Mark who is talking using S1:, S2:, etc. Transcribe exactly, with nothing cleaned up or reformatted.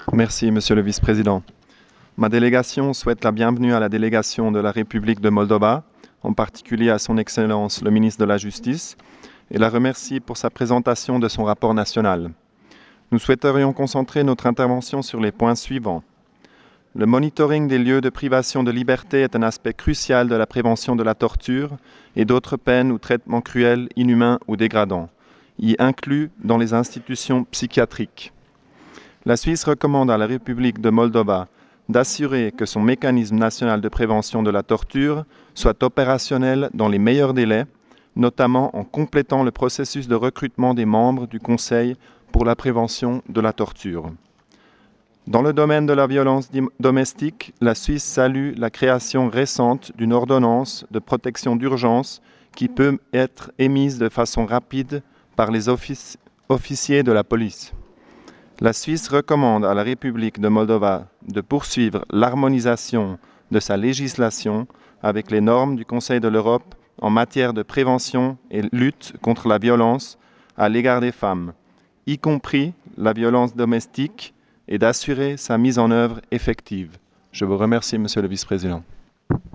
S1: Merci, Monsieur le Vice-président. Ma délégation souhaite la bienvenue à la délégation de la République de Moldova, en particulier à son Excellence le ministre de la Justice, et la remercie pour sa présentation de son rapport national. Nous souhaiterions concentrer notre intervention sur les points suivants. Le monitoring des lieux de privation de liberté est un aspect crucial de la prévention de la torture et d'autres peines ou traitements cruels, inhumains ou dégradants, y inclus dans les institutions psychiatriques. La Suisse recommande à la République de Moldova d'assurer que son mécanisme national de prévention de la torture soit opérationnel dans les meilleurs délais, notamment en complétant le processus de recrutement des membres du Conseil pour la prévention de la torture. Dans le domaine de la violence domestique, la Suisse salue la création récente d'une ordonnance de protection d'urgence qui peut être émise de façon rapide par les offic- officiers de la police. La Suisse recommande à la République de Moldova de poursuivre l'harmonisation de sa législation avec les normes du Conseil de l'Europe en matière de prévention et lutte contre la violence à l'égard des femmes, y compris la violence domestique, et d'assurer sa mise en œuvre effective. Je vous remercie, Monsieur le Vice-président.